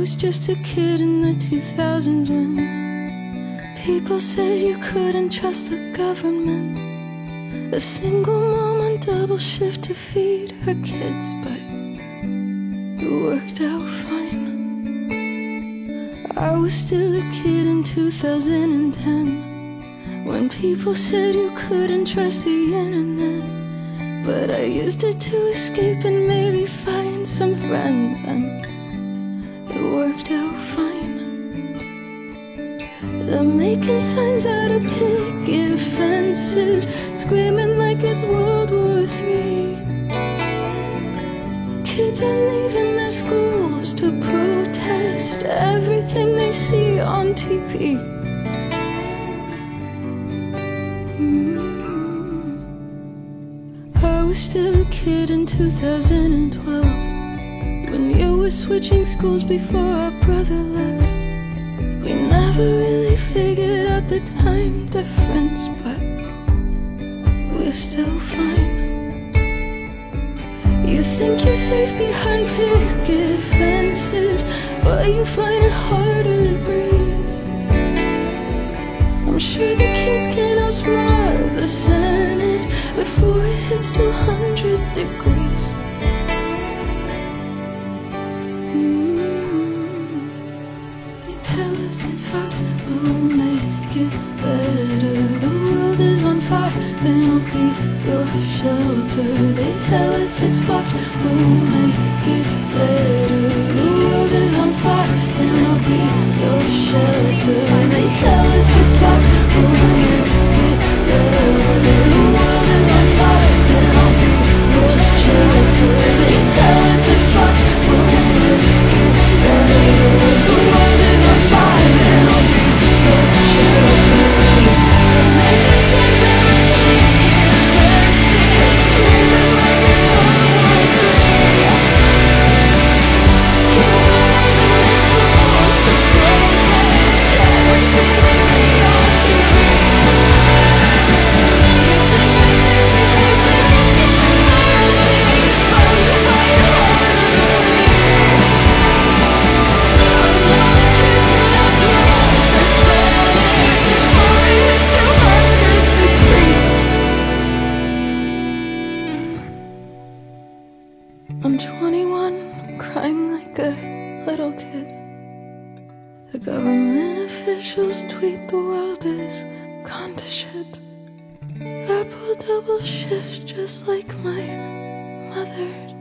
was just a kid in the 2000s when people said you couldn't trust the government. A single mom on double shift to feed her kids, but it worked out fine. I was still a kid in 2010 when people said you couldn't trust the internet. But I used it to escape and maybe find some friends, and it worked out fine. They're making signs out of picket fences, screaming like it's World War III. Kids are leaving their schools to protest everything they see on TV. I was still a kid in 2012 when you were switching schools before our brother left. We never really figured out the time difference, but we're still fine. You think you're safe behind picket fences, but you find it harder to breathe. I'm sure the kids can outsmart the Senate before it hits 200 degrees. They tell us it's fucked, but we'll make it better. The world is on fire, then I'll be your shelter. They tell us it's fucked, but we'll make it better. The world is on fire, then I'll be your shelter. They tell us it's fucked, but we'll make it better. The world is on fire, then I'll be your shelter. They tell us it's fucked, but we'll make it better. The world is on fire, then I'll be your shelter. Making sense out of picket fences, screaming like it's World War III. Kids are leaving their schools to protest everything they see on TV. You think you're safe behind picket fences, but you find it harder to breathe. I know the kids can outsmart the Senate before it hits 200 degrees. I'm 21, crying like a little kid. The government officials tweet the world is gone to shit. I pull double shifts just like my mother